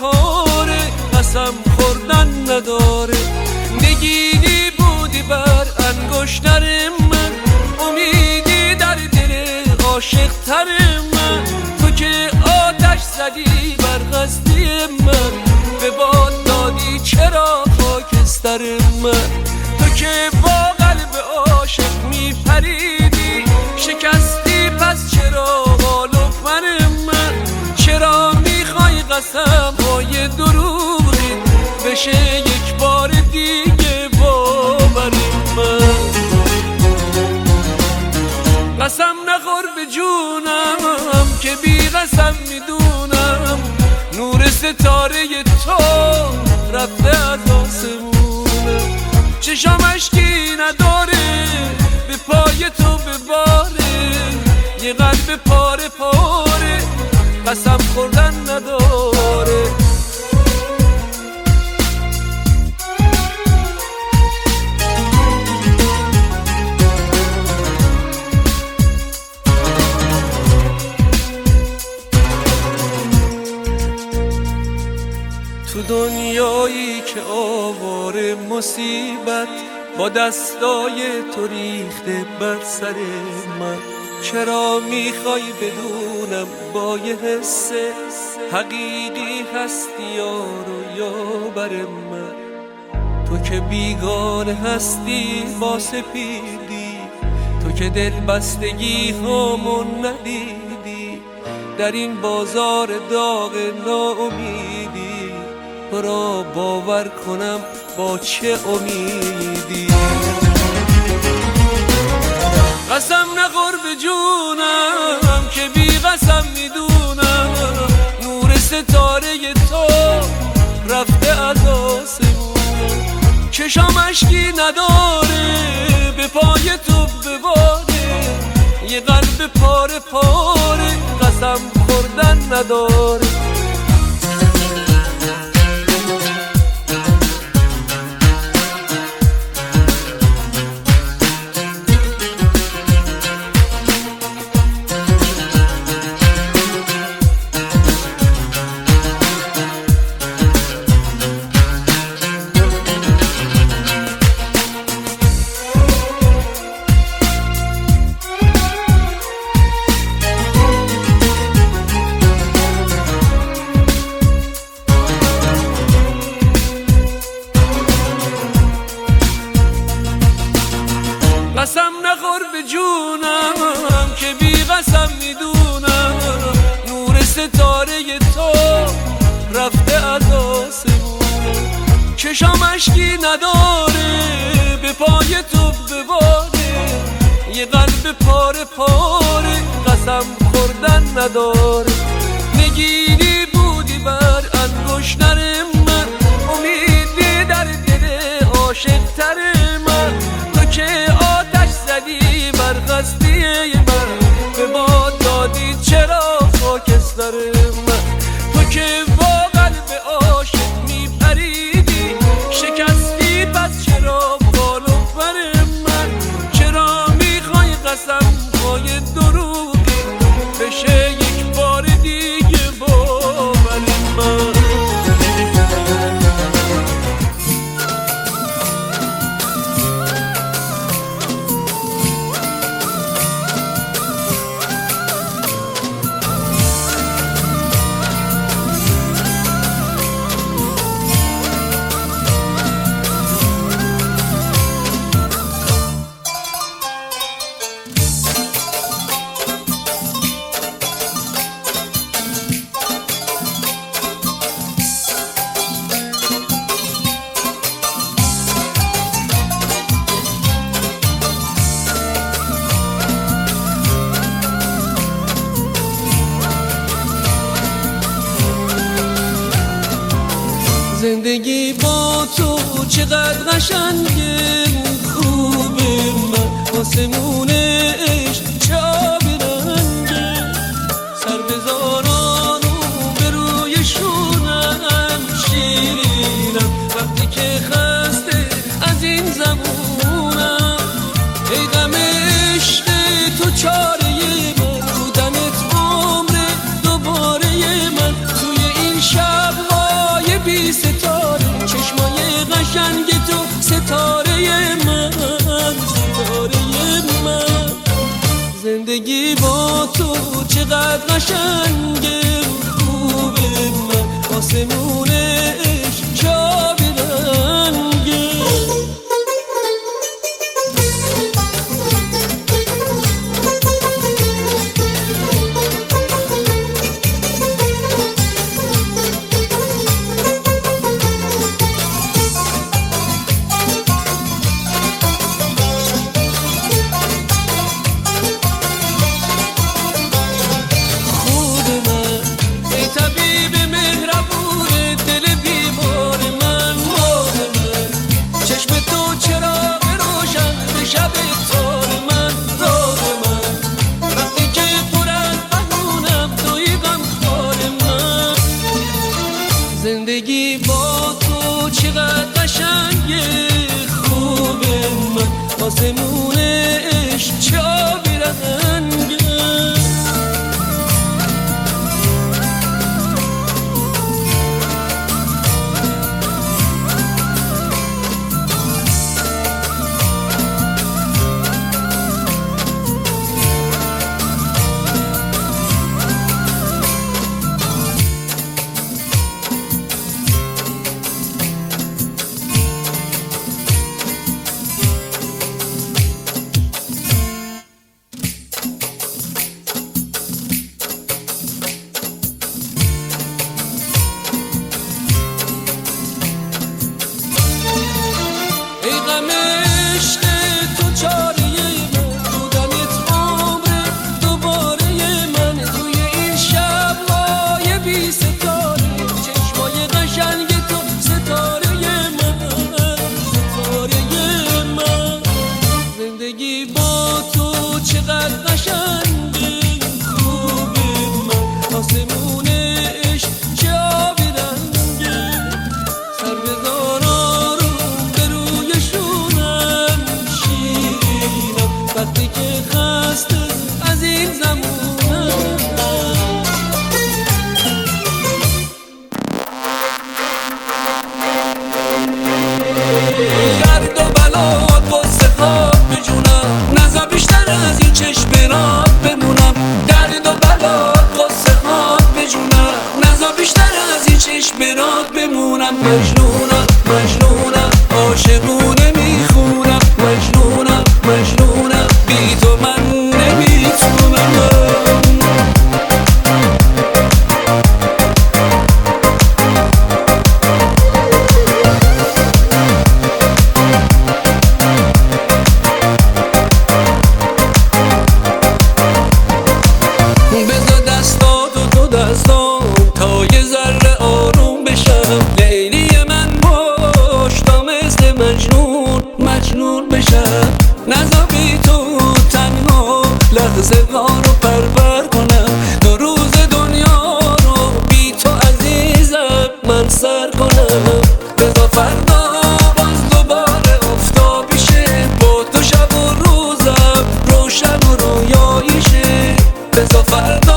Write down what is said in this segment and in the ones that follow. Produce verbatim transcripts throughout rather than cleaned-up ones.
پاره قسم خوردن نداره. نگینی بودی بر انگشتر من، امیدی در دل عاشق تر من. تو که آتش زدی بر قصدی من، به باد دادی چرا خاکستر من. تو که با قلب عاشق میپریدی شکستی، پس چرا غالب من من؟ چرا میخوای قسم های دروغی بشه یک بار دیگه باور من؟ قسم نخور به جونم که بی قسم میدونم نور ستاره تو رفته از آسمونم. چشام اشکی نداره به پای تو بباره، یه قلب پاره پاره قسم خوردن نداره. تو دنیایی که آواره مصیبت با دستای تو ریخته بر سر من، چرا میخوای بدونم با یه حس حقیقی هستی یارو یا بر من؟ تو که بیگانه هستی با سپیدی، تو که دل بستگی همون ندیدی، در این بازار داغ ناامیدی تو را باور کنم با چه امیدی؟ قسم نخور به جونم که بی قسم میدونم نور ستاره تو رفته از آسمونم. چشام اشکی نداره به پای تو بباره، یه قلب پاره پاره قسم خوردن نداره. قسم نخور به جونم که بی قسم میدونم نور ستاره تو رفته از آسمونم. چشام اشکی نداره به پای تو بباره، یه قلب پاره پاره قسم خوردن نداره. نگینی بودی بر انگشتر من، امیدی در دل عاشق تر من. تو که آتش زدی بر قصدی من، به باد دادی چرا خاکستر من. تو که با قلب عاشق میپریدی شکستی، پس چرا غالب بر من؟ چرا میخوای قسم های دروغی بشه یک بار دیگه باور من؟ زندگی با تو چقدر قشنگه، خوبه من آسمون عشق چه آبی رنگه. سر بزاران و به روی شونم شیرینم وقتی که خسته از این زمونم. ای غم عشق تو چاره من، بودنت عمر دوباره من. توی این شب چقدر قشنگه خوب من آسمونش چابی رنگه زندگی با تو چقدر قشنگه خوبه من آسمونش چابی رنگه درد و بلات قصه خواب بجونم نزا بیشتر از این چشمرات بمونم درد و بلات قصه خواب بجونم نزا بیشتر از این چشمرات بمونم مجنونم مجنونم عاشقونه میخونم مجنونم مجنونم بی تو من نمیتونم تا یه ذره آروم بشم لیلی من پشتا مثل مجنون مجنون بشم نزا بی تو تنها لحظه ها رو پرور کنم دو روز دنیا رو بی تو عزیزم من سر کنم بذار فردا باز دوباره افتابی شه با تو شب و روزم روشن و رویایی شه بذار فردا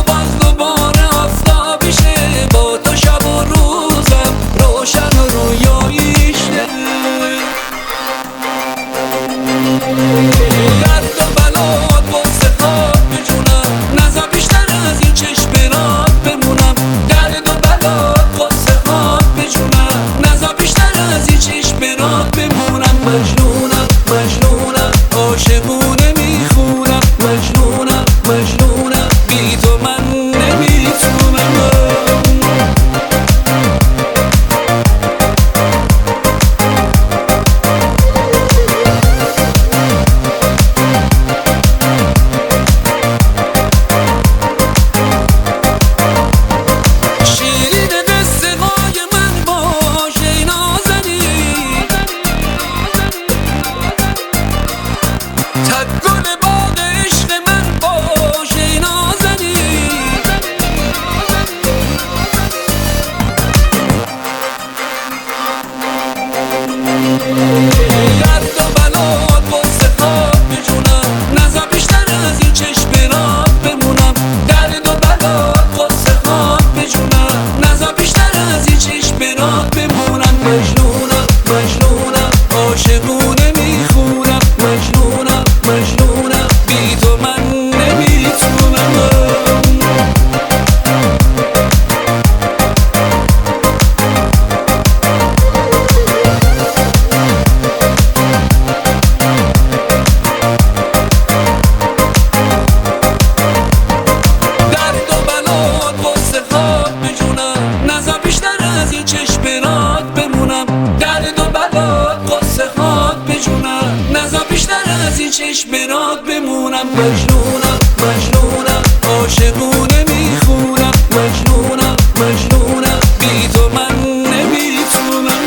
درد و بلات قصه خواب بجونم نزا بیشتر از این چشمرات بمونم درد و بلات قصه خواب بجونم نزا بیشتر از این چشمرات بمونم مجنونم مجنونم عاشقونه میخونم مجنونم مجنونم بی تو من نمیتونم درد و بلات قصه خواب بجونم نزا بیشتر از این چشمرات بمونم درد و بلات قصه خواب بجونم نزا بیشتر از این چشمرات بمونم مجنونم مجنونم عاشقونه میخونم مجنونم مجنونم از این چشم برات بمونم. مجنونم مجنونم عاشقونه میخونم. مجنونم مجنونم بی تو من نمیتونم.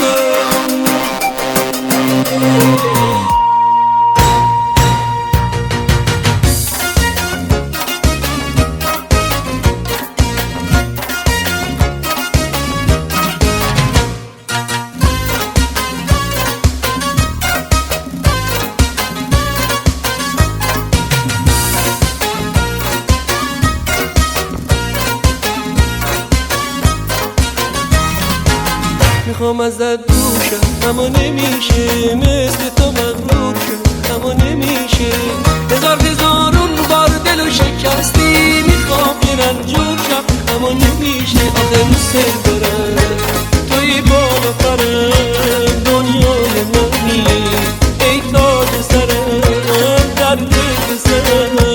میخوام ازت دوشم اما نمیشه، مثل تو مغرور شم اما نمیشه. هزار هزارون بار دل و شکستی، میخوام یه رنجور شم اما نمیشه. آخه دوست دارم توی بالا پرم، دنیای منی ای تاج سرم، در دل سرم.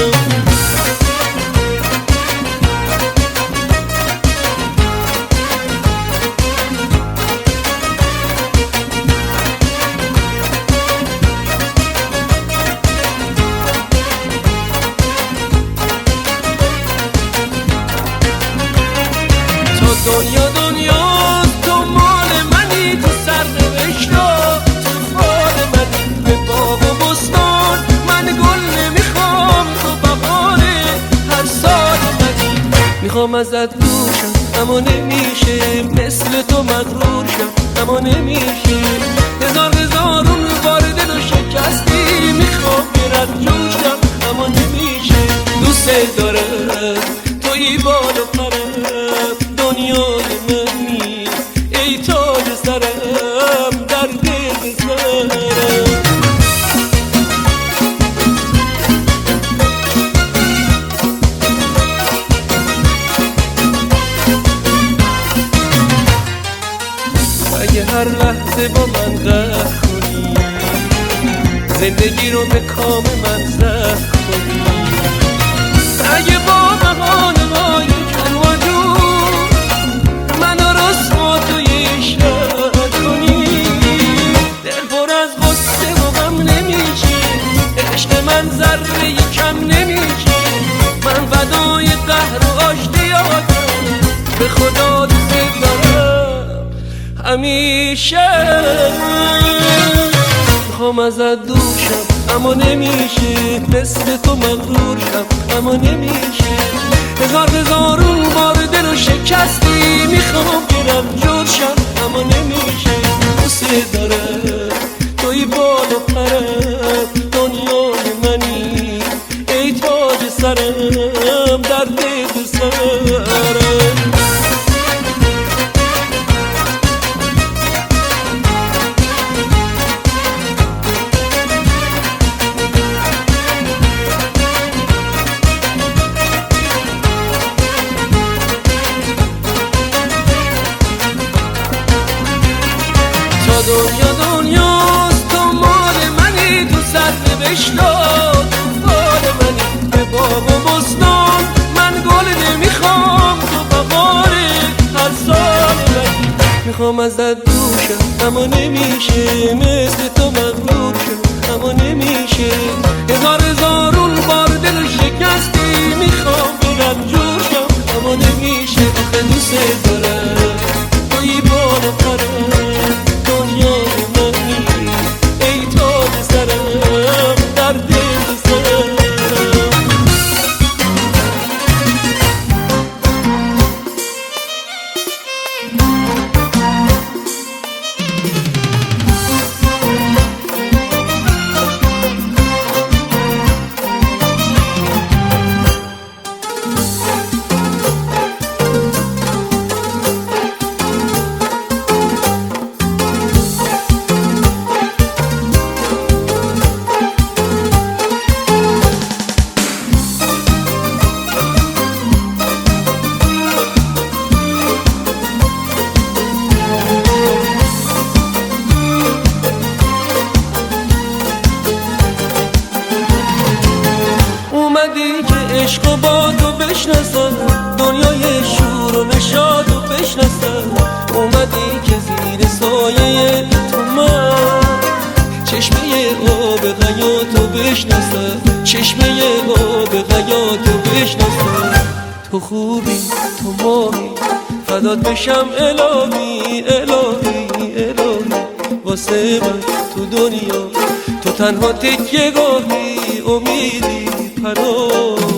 دنیا دنیا تو مال منی، تو سرنوشتا تو فال منی. به باغ و بستان من گل نمیخوام، تو بهار هر سال منی. میخوام ازت دوشم اما نمیشه، مثل تو مغرور شم اما نمیشه. هزار هزارون بار دل و شکستی، میخوام یه رنجور شم اما نمیشه. دوست دارم توی بال و پرم، دنیای منی ای تاج سرم، در دل سرم. اگه هر لحظه با من قهر کنی، زندگی رو به کام من زهر کنی. اگه با بهانه های کن و جور منو رسوا توی عشق کنی، دل پر از غصه و غم نمیشه، عشق من ذره کم نمیشه. من فدای قهر و آشتیاتم، به خدا دوست دارم همیشه. میخوام ازت دوشم اما نمیشه، مثل تو مغرور شم اما نمیشه. هزار هزارون بار دل و شکستی، میخوام گرم جور شم اما نمیشه. دوست دارم توی بال و پرم، دنیای منی ای تاج سرم، در دل سرم. دنیا دنیاست تو مال منی، تو سرنوشتا تو فال منی. به باغ و بستان من گل نمیخوام، تو بهار هر سال منی. میخوام ازت دوشم اما نمیشه، مثل تو مغرور شم اما نمیشه. هزار هزارون بار دل شکستی، میخوام برم جور شم اما نمیشه. آخه دوست دارم توی بال و پرم، دنیای منی ای تاج سرم، در دل سرم. عشق و بادو بشناسم، دنیای شور و نشادو بشناسم. اومدی که زیر سایه تو من چشمه آب حیاتو بشناسم، چشمه آب حیاتو بشناسم. تو خوبی تو ماهی فدات بشم الهی الهی الهی، واسه من تو دنیا تو تنها تکیه گاهی، امیدی پناهی.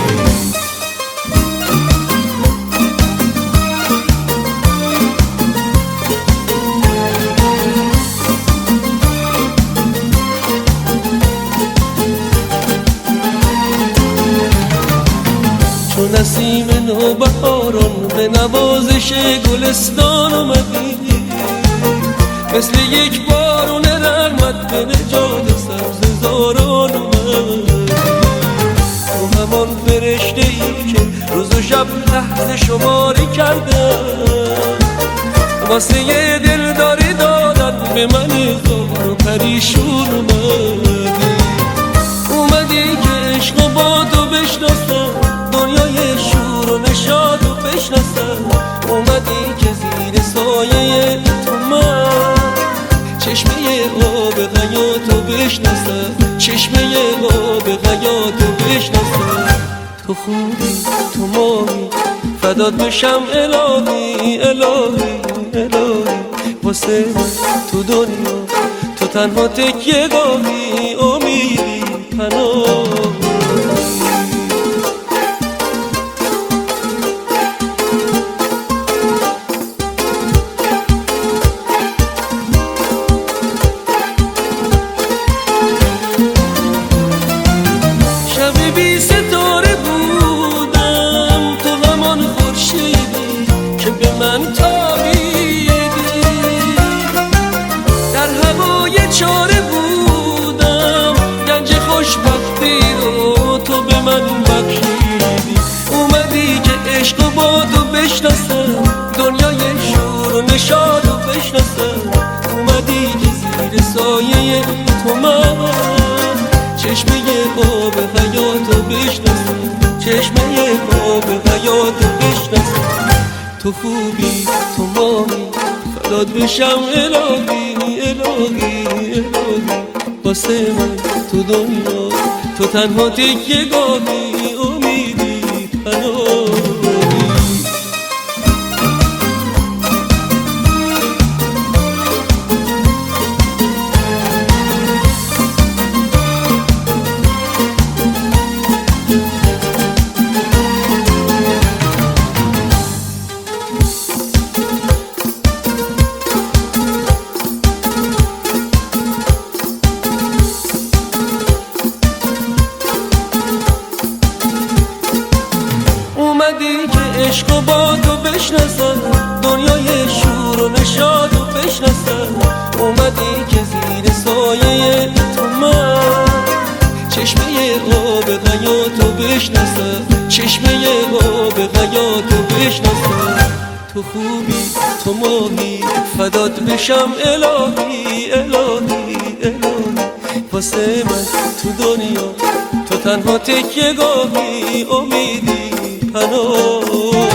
چون نسیم نوبهاران به نوازش گلستان اومدی، مثل یک بارون رحمت به نجات سبززاران اومدی. تو همان فرشته ای که روز و شب لحظه شماری کردم، واسه یه دلداری دادن به من زار و پریشون اومدی. اومدی که عشق و با تو بشناسم، دنیای شور و نشاد و بشناسم. اومدی که زیر سایه تو من چشمه آب حیاتو بشناسم، چشمه آب حیاتو بشناسم. تو خوبی تو ماهی فدات بشم الهی الهی الهی، واسه من تو دنیا تو تنها تکیه گاهی، امیدی پناهی. بی ستاره بودم تو همان خورشیدی که به من تابیدی، در هوای چاره بودم گنج خوشبختی رو تو به من بخشیدی. اومدی که عشق و با تو بشناسم، دنیای شور و نشاد رو بشناسم. اومدی که زیر سایه تو من چشمه آب حیاتو بشناسم، چشمه آب حیاتو بشناسم. تو خوبی تو ماهی فدات بشم الهی الهی الهی، واسه من تو دنیا تو تنها تکیه گاهی، امیدی پناهی. اومدی که عشق و با تو بشناسم، دنیای شور و نشاد و بشناسم. اومدی که زیر سایه تو من چشمه آب حیاتو بشناسم، چشمه آب حیاتو بشناسم. تو خوبی تو ماهی فدات بشم الهی الهی الهی، واسه من تو دنیا تو تنها تکیه گاهی، امیدی پناهی.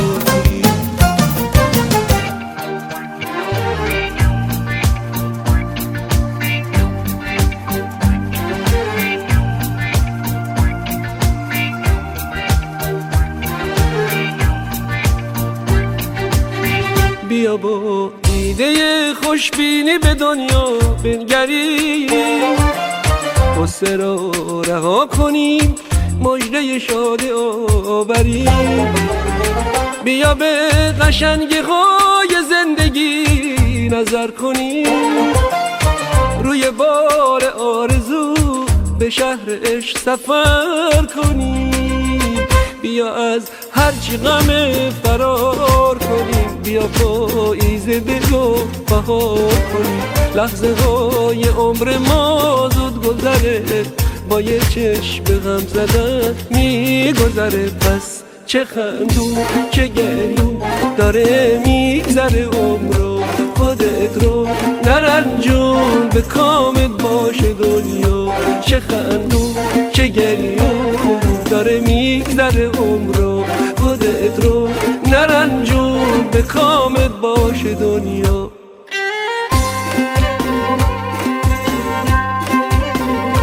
بیا با ایده خوشبینی به دنیا بنگریم، غصه را رها کنیم، مژده شاد آوریم. بیا به قشنگی های زندگی نظر کنیم، روی بار آرزو به شهر عشق سفر کنیم. بیا از هرچی غم فرار کنیم، بیا پاییز دل و بهار کنیم. لحظه های عمر ما زود گذره، با یه چشم غم زدن میگذره. پس چه خندون چه گریون داره میگذره عمرو، خودت رو نرنجون به کامت باشه دنیا. چه خندون چه گریون داره میگذره عمرو، خودت رو نرنجون به کامت باشه دنیا.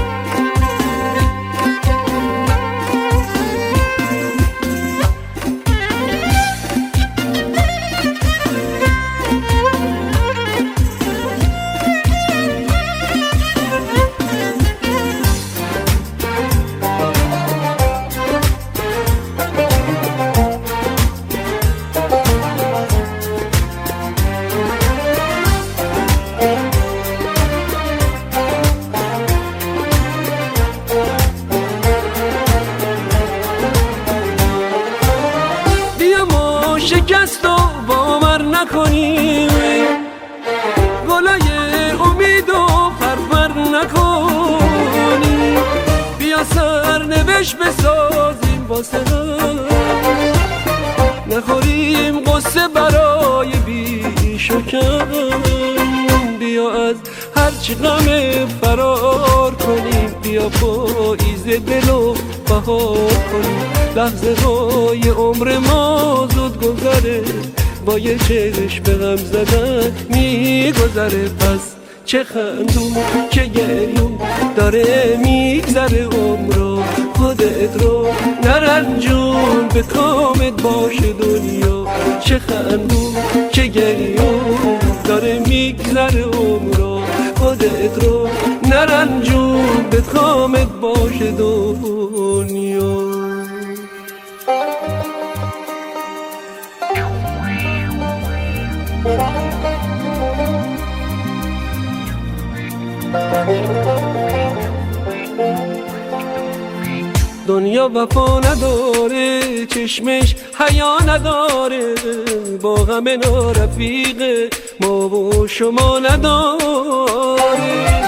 نکنیم، گلای امید و پرپر نکنیم. بیا سرنوشت بسازیم واسه هم، نخوریم قصه برای بیش و کم. بیا از هرچی غم فرار کنیم، بیا پاییز دل و بهار کنیم. لحظه های عمر ما زود گذره، با یه چشم به غم زدن میگذره. پس چه خندون چه گریون داره میگذره عمر، خودت رو نرنجون به کامت باشه دنیا. چه خندون چه گریون داره میگذره عمر، خودت رو نرنجون به کامت باشه دنیا. دنیا وفا نداره، چشمش حیا نداره، با همه نارفیقه، ما و شما نداره.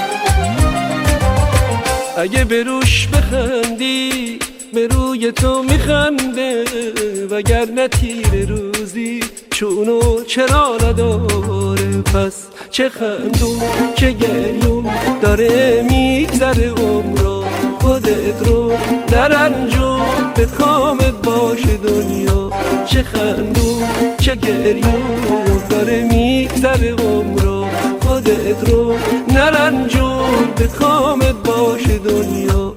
اگه به روش بخندی به روی تو میخنده، وگرنه تیر روزی چونو چرا نداره. پس چه خندون چه گریون داره میگذره عمر، خودت رو نرنجون به کامت باشه دنیا. چه خندون چه گریون داره میگذره عمر، خودت رو نرنجون به کامت باشه دنیا.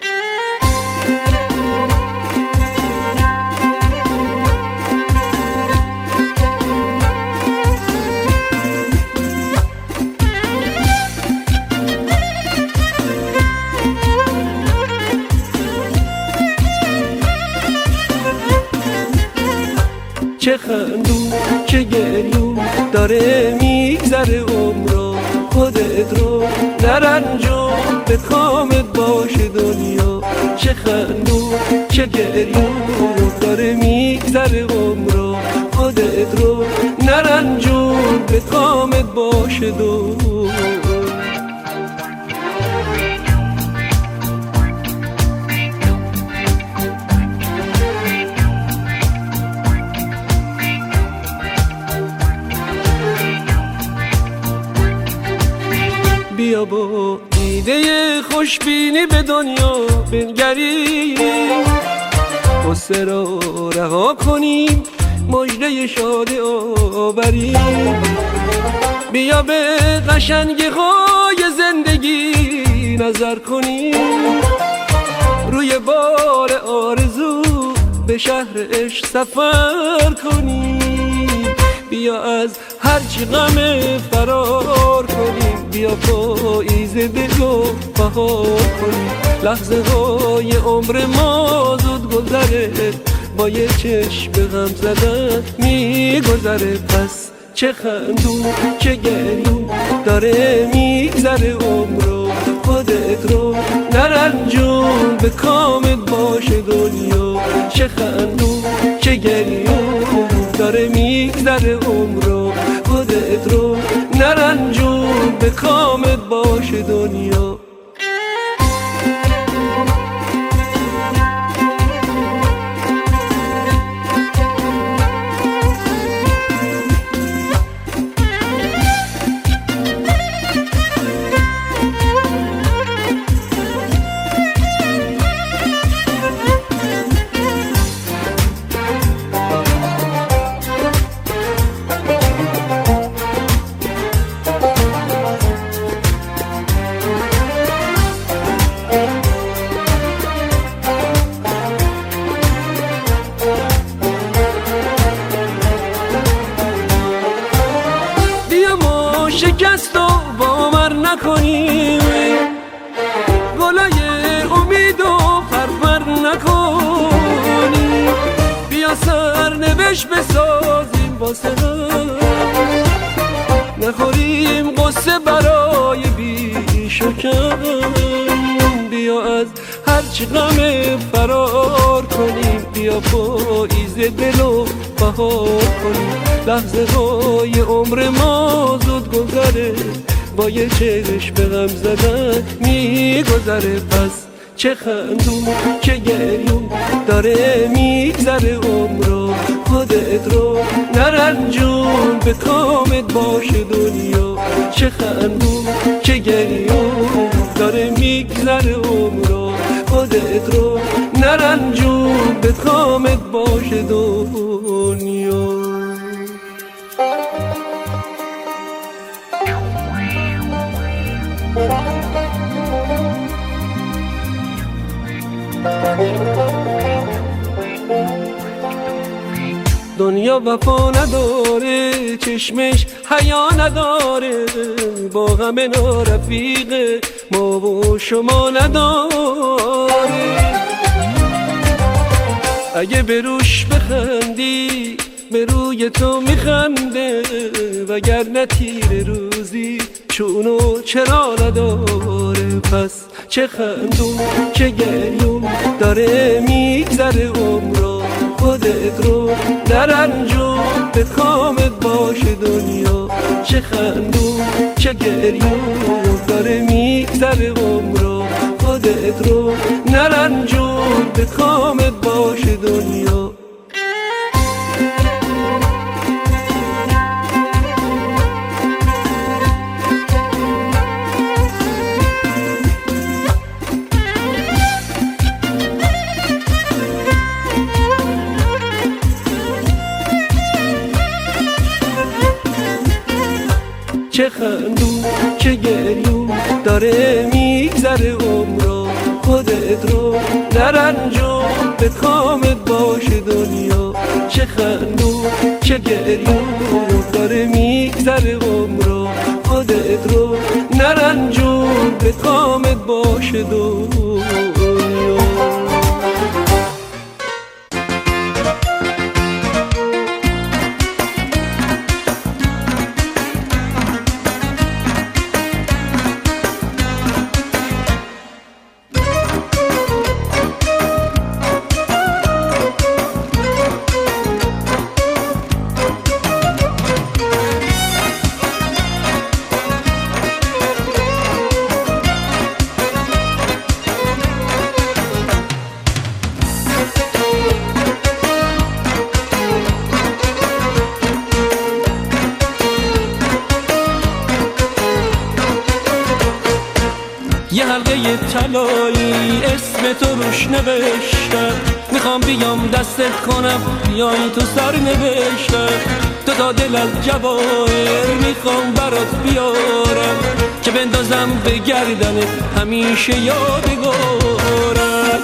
چه خندون چه گریون داره میگذره عمر، خودت رو نرنجون به کامت باشه دنیا. چه خندون چه گریون داره میگذره عمر، خودت رو نرنجون به کامت باشه دنیا. بیا با ایده خوشبینی به دنیا بنگریم، قصه را رها کنیم، مژده شادی آوریم. بیا به قشنگی های زندگی نظر کنیم، روی بار آرزو به شهر عشق سفر کنیم. بیا از هرچی غم فرار کنیم، بیا پاییز دل و بهار کنیم. لحظه های عمر ما زود گذره، با یه چشم به غم زدن میگذره. پس چه خندون چه گریون داره میگذره عمر، خودت رو نرنجون به کامت باشه دنیا. چه خندون چه گریون داره میگذره عمر، خودت رو نرنجون به کامت باشه دنیا. شکست و باور نکنیم، گلای امید و پرپر نکنیم. بیا سرنوشت بسازیم واسه هم، نخوریم قصه برای بیش و کم. بیا از هرچی غم فرار کنیم، بیا پاییز دل و بهار کنی. لحظه های عمر ما زود گذره، با یه چشم به غم زدن میگذره. پس چه خندون چه گریون داره میگذره عمرو، خودت رو نرنجون به کامت باشه دنیا. چه خندون چه گریون داره میگذره عمرو، خودت رو نرنجون به کامت باشه دنیا. دنیا وفا نداره، چشمش حیا نداره، با غم نارفیق ما و شما نداره. اگه به روش بخندی به روی تو میخنده، وگرنه تیر روزی چونو چرا نداره. پس چه خندون چه گریون داره میگذره عمرو، خودت رو نرنجون به کامت باشه دنیا. چه خندون چه گریون داره میگذره عمرو، خودت رو نرنجون به کامت باشه دنیا. چه خندون چه گریون داره میگذره عمرو، خودت رو نرنجون به کامت باشه دنیا. چه خندون چه گریون داره میگذره عمرو، خودت رو نرنجون به کامت باشه دنیا. یه حلقه طلایی اسم تو روش نوشتم، میخوام بیام دستت کنم بیای تو سر نوشتم. تو تا دل از جواهر میخوام برات بیارم، که بندازم به گردنت همیشه یادگارم.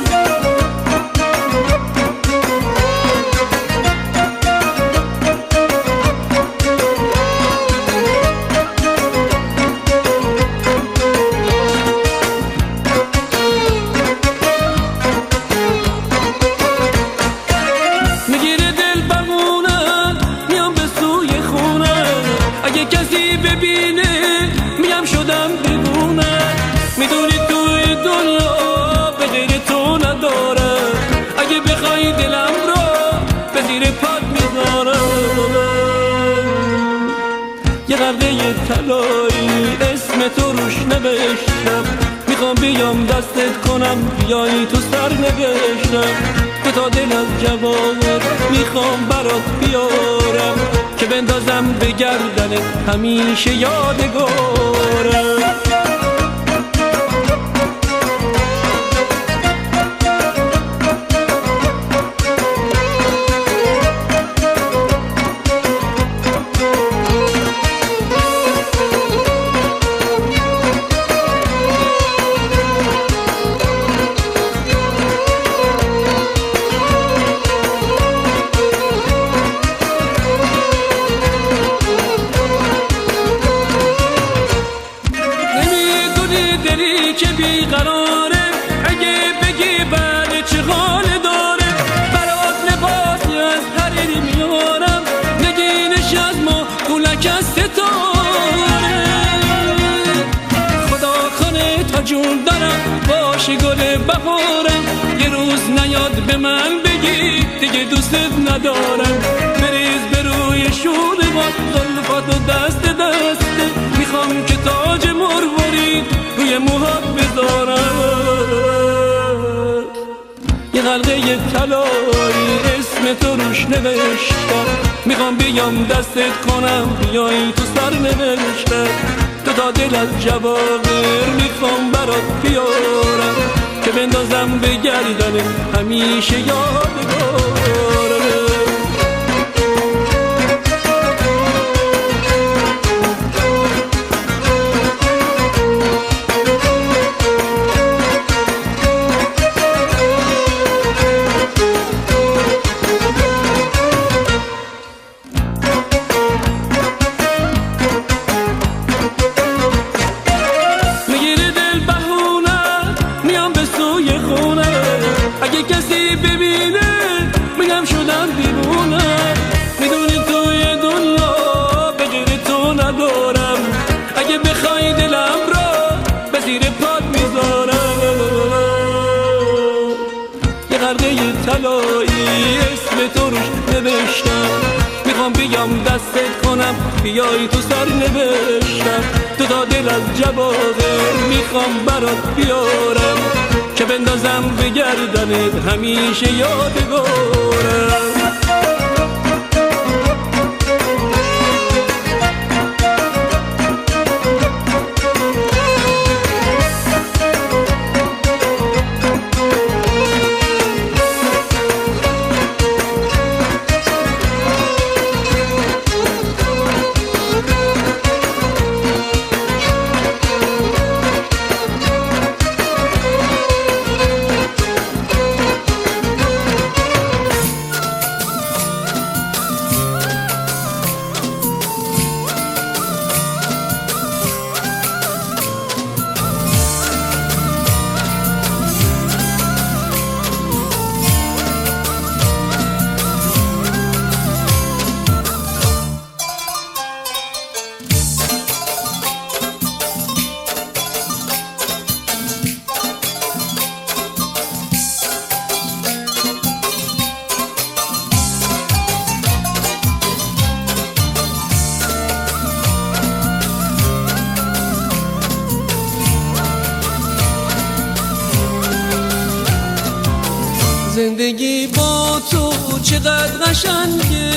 کسی ببینه میم شدم دیوونه، میدونی توی دنیا به غیر تو ندارم. اگه بخوای دلم رو به زیر پات میذارم. یه قلعه طلایی اسم تو روش نوشتم، میخوام بیام دستت کنم بیای تو سر نوشتم. تو تا دل از جواهر میخوام برات بیارم، که بندازم به گردنت همیشه یادگارم. که بیقراره، اگه بگی بله چه حال داره. برات لباسی از حریری میارم، نگینش از ما گولک از ستاره. خدا کنه تا جون دارم باشه گل بهارم، یه روز نیاد به من بگی دیگه دوستت ندارم. بریز به روی شوربات زلفاتو دست دسته، میخوام که تاج مروارید روی موهات بذارم. یه حلقه طلایی اسم تو روش نوشتم، میخوام بیام دستت کنم بیای تو سر نوشتم. تو تا دل از جواهر میخوام برات بیارم، که بندازم به گردنت همیشه یادگارم. اگه کسی ببینه میگم شدم دیوونه، میدونی توی دنیا به غیر تو ندارم. اگه بخوای دلم را به زیر پات میذارم. یه غرقه طلایی اسم تو روش نوشتم، میخوام بیام دستت کنم بیای تو سر نوشتم. تو تا دل از جواهر میخوام برات بیارم، که بندازم به گردنت همیشه یادگارم. زندگی با تو چقدر قشنگه،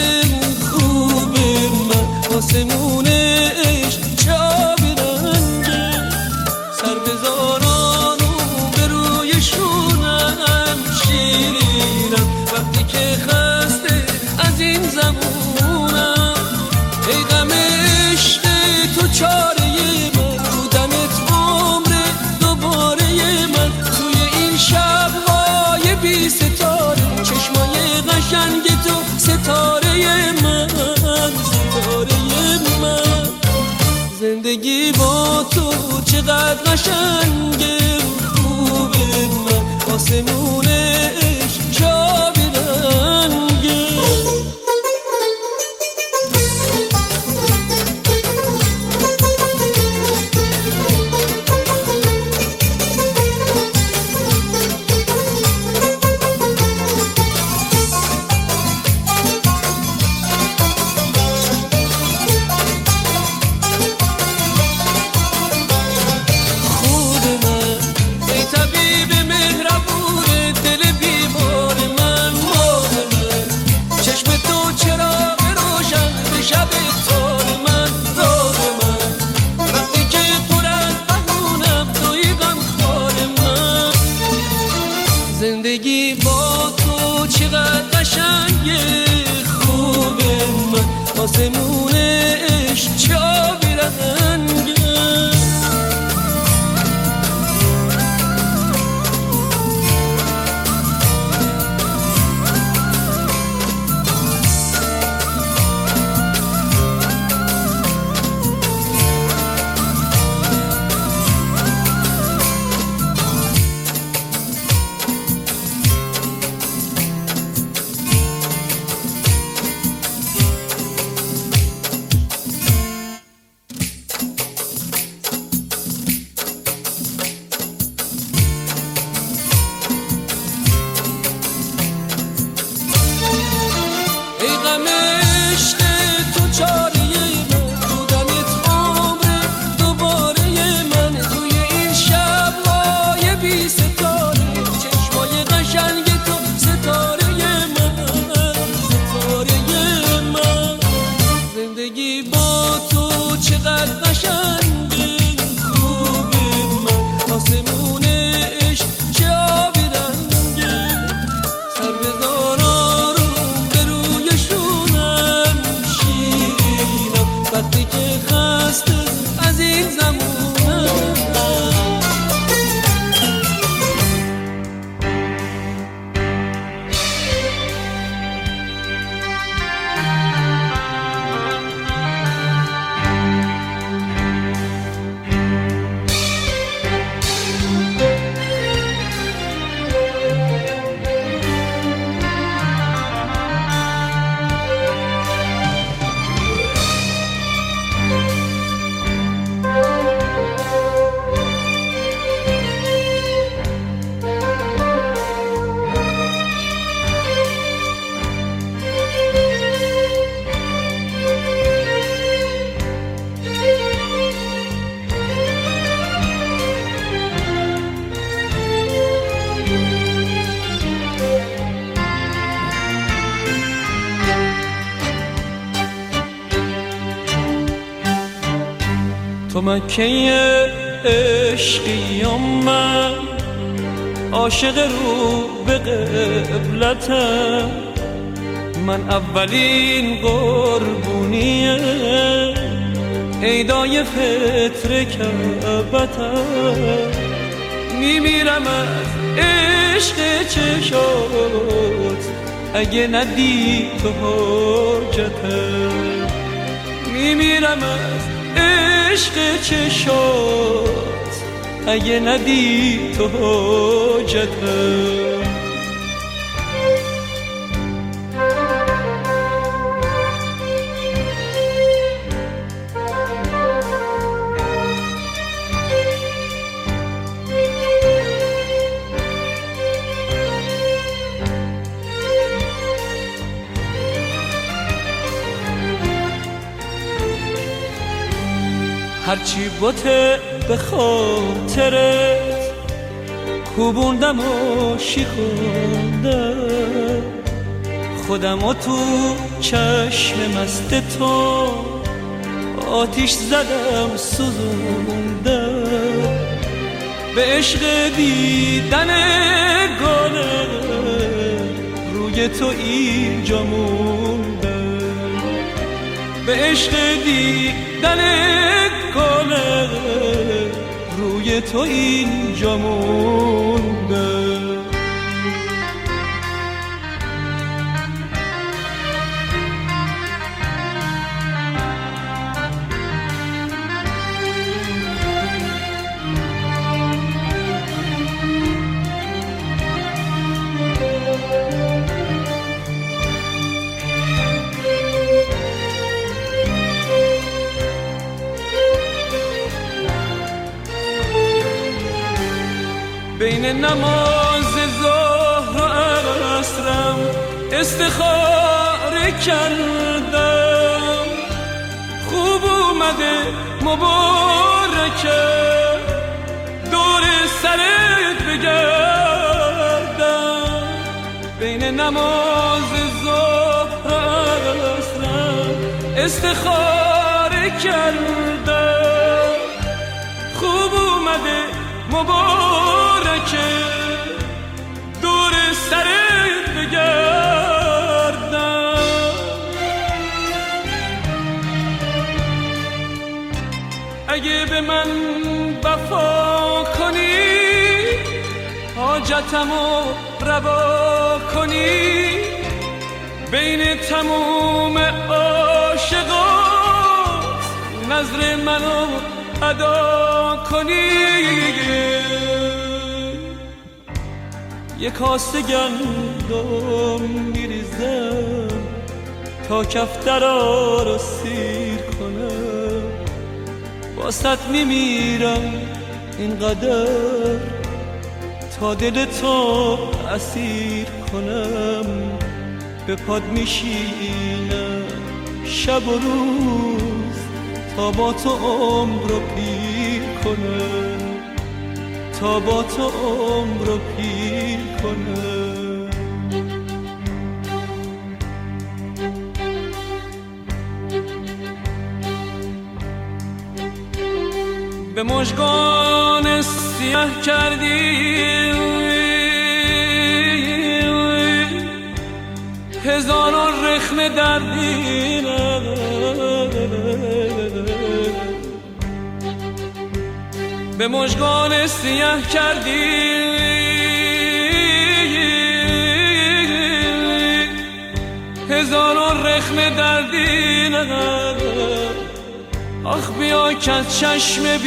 خوبه من آسمون عشق چه آبی رنگه. سر بذاران و به روی شونم شیرینم، وقتی که خسته از این زمونم. ای غم عشق تو چاره من، تو دمت عمر دوباره من. توی این شب‌های بی ستاره چشمای قشنگ تو ستاره من، ستاره من. زندگی با تو چقدر قشنگه، خوبه من آسمون عشق چه آبی رنگه. زندگی با تو چقدر قشنگه، خوبه من آسمون عشق چه آبی رنگه. مکه عشقیم من، عاشق رو به قبلتم. من اولین قربونیه عیدای فطر کعبتم. میمیرم از عشق چشات اگه ندی تو حاجتم. میمیرم از عشق چشات اگه ندی تو حاجتم. هرچی بوته به خاطرت کوبوندم و شیخوندم، خودم و تو چشم مست تو آتیش زدم سوزوندم. به عشق دیدن گله روی تو اینجا موندم. به عشق دیدن گله روی تو اینجا مونده. بین نماز ظهر و عصرم استخاره کردم. خوب اومده مبارکه دور سرت بگردم. بین نماز ظهر و عصرم استخاره کردم. خوب اومده مبارکه دور سرت بگردم. اگه به من وفا کنی حاجتمو روا کنی، بین تموم عاشقات نظر منو ادا کنی. یک کاسه گندم میریزم تا کفترا رو سیر کنم. واسط میمیرم اینقدر تا دل تو اسیر کنم. به پاد میشینم شب و روز تا با تو عمر رو پیر کنم، تا با تو عمر رو پیر کنم. به مژگان سیاه کردی هزاران رخنه در دینم. به مژگان سیاه کردی هزاران رخنه در دینم. آخ بیا که از چشم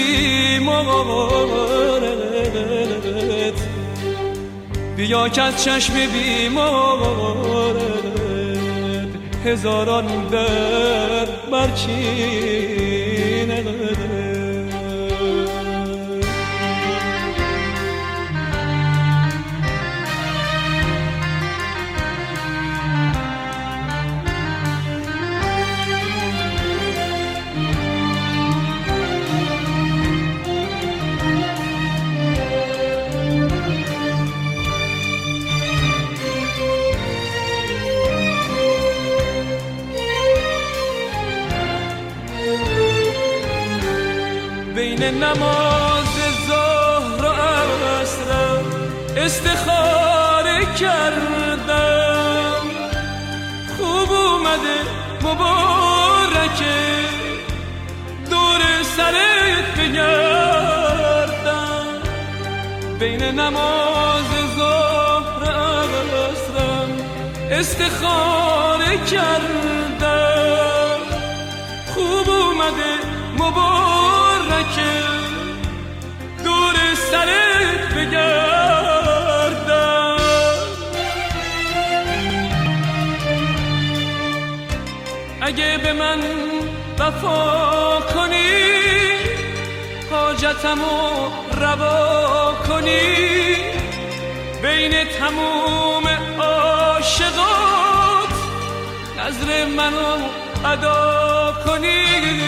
بیمارت، بیا که از چشم بیمارت هزاران درد برچینه. نماز ظهر و عصر استخاره کردم. خوب اومده مبارکه دور سرت بگردم. بین نماز ظهر و عصر استخاره کردم. خوب اومده مبارکه دور سرت بگردم. اگه به من وفا کنی حاجتمو روا کنی بین تموم عاشقات نظر منو ادا کنی.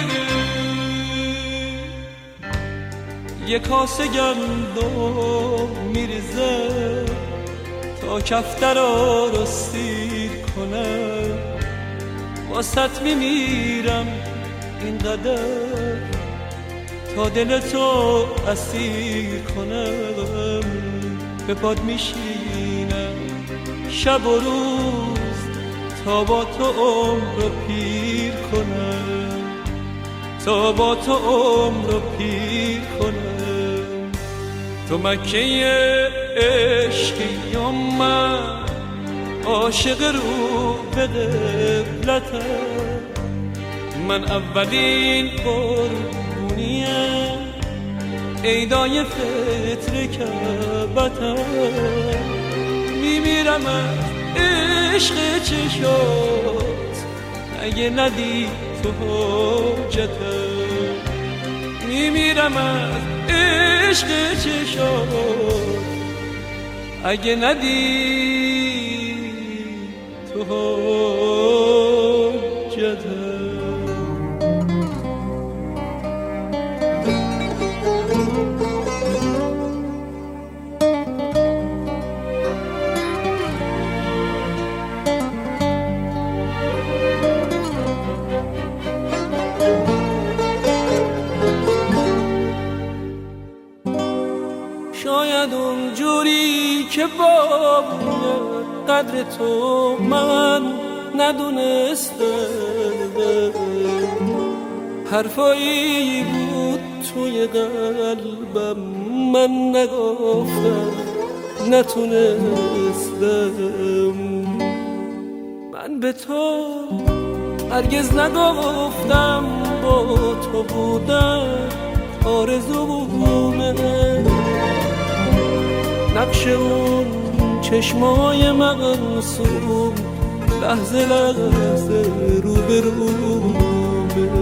یه کاسه گندم میریزه تا کفترا رو سیر کنه. واسط میمیرم اینقدر تا دلتو اسیر کنم. به پاد میشینم شب و روز تا با تو عمر رو پیر کنم. تا با تو عمر رو پیر کنم. تو مکه عشقی و من عاشق رو به قبلتم. من اولین قربونیم عیدای فطر کعبتم. میمیرم از عشق چشات اگه ندی تو حاجتم. میمیرم از عشق چشات اگه ندی تو حاجتم. شاید اونجوری که باید قدر تو من ندونستم. حرفایی بود توی قلبم من نگفتم نتونستم. من به تو هرگز نگفتم با تو بودن آرزومه. نقش اون چشمای معصوم لحظه لحظه رو به رومه.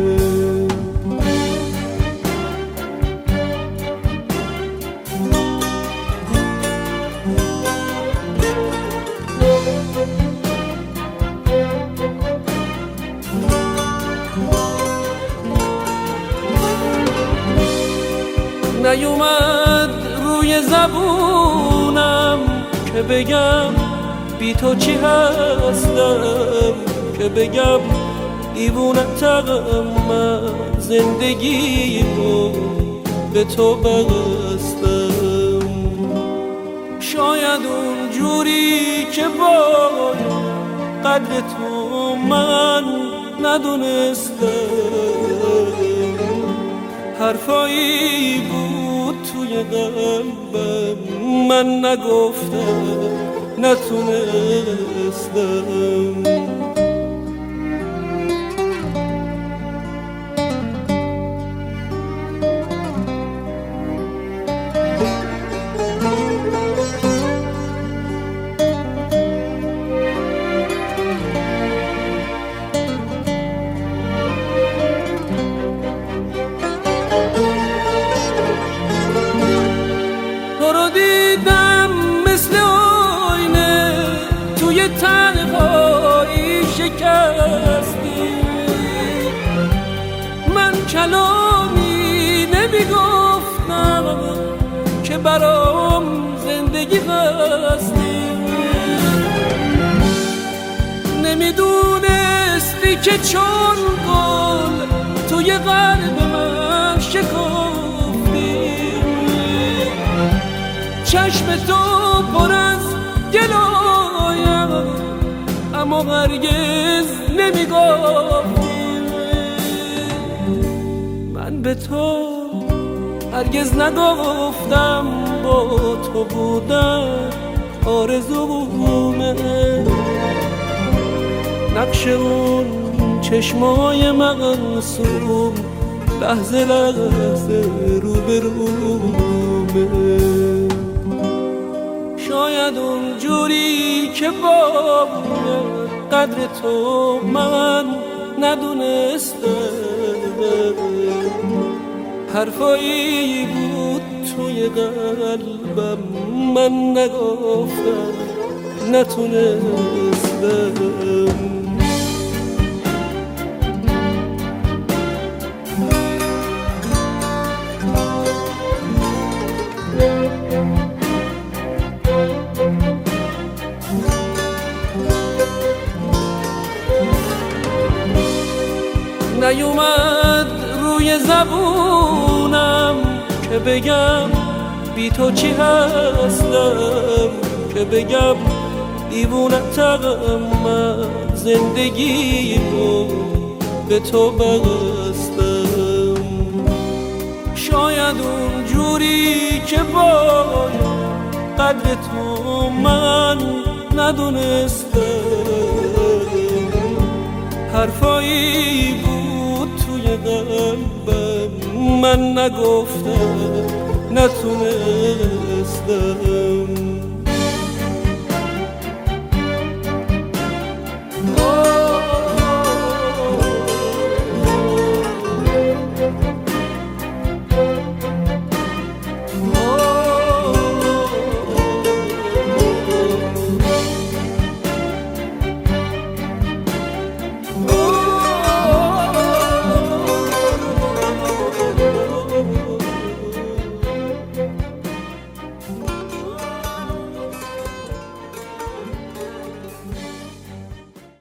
نیومد روی زبونم که بگم بی تو چی هستم. که بگم دیوونتم من زندگی رو به تو بستم. شاید اونجوری که باید قدر تو من ندونستم. حرفایی بود توی قلبم من نگفتم نتونستم. تنهایی شکستی من کلامی نمیگفتم که برام زندگی بستی. نمیدونستی که چون گل توی قلب من شکفتی. چشم تو پر از گلایم، اما هرگز نمیگفتی من به تو هرگز نگفتم با تو بودن آرزومه. نقش اون چشمای منصوم لحظه لحظه رو به رومه. شاید اون جوری که باید قدر تو من ندونستم، حرفایی بود توی قلبم من نگفتم نتونستم. نیومد روی زبونم که بگم بی تو چی هستم، که بگم دیوونتم من زندگیمو به تو بستم. شاید اون جوری که باید قدر تو من ندونستم، حرفایی بود توی قلبم من نگفتم نتونستم.